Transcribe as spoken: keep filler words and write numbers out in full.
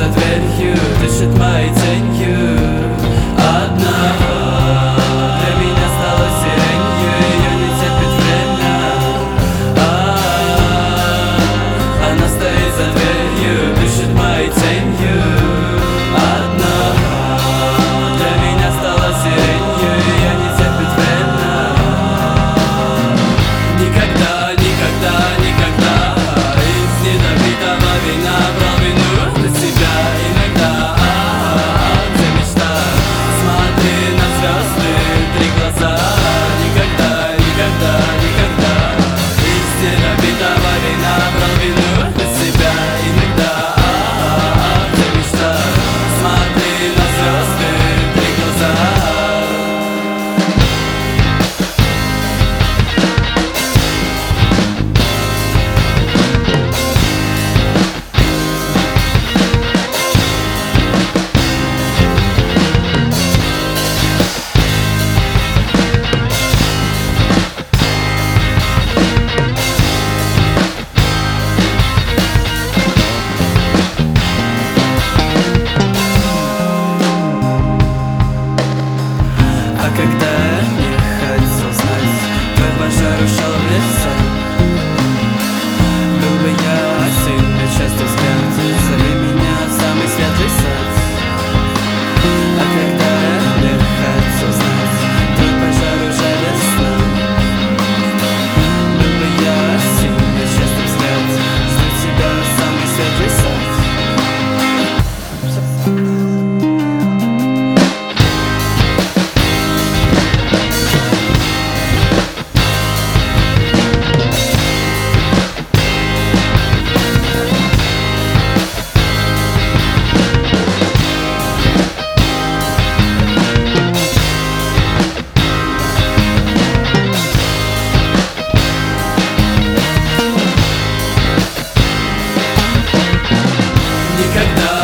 за дверью, дышит моей тенью. Одна для меня стала сиренью, ее не терпит время. А-а-а, она стоит за дверью, дышит моей тенью. Одна для меня стала сиренью, ее не терпит время. Никогда, никогда, никогда из недопитого вина брал вину на себя иногда. А-а-а, где мечта? Смотри на звезды, три глаза. Никогда, никогда, никогда из недопитого вина брал вину на себя иногда. А-а-а, где мечта? Смотри на звезды, три глаза. А когда не хотел знать, твой пожар ушел в леса. Был бы я себе часто взгляд, зови меня в самый светлый сад. А когда не хотел знать, твой пожар уже весна. Был бы я себе часто взгляд, жду тебя в самый светлый сад. Никогда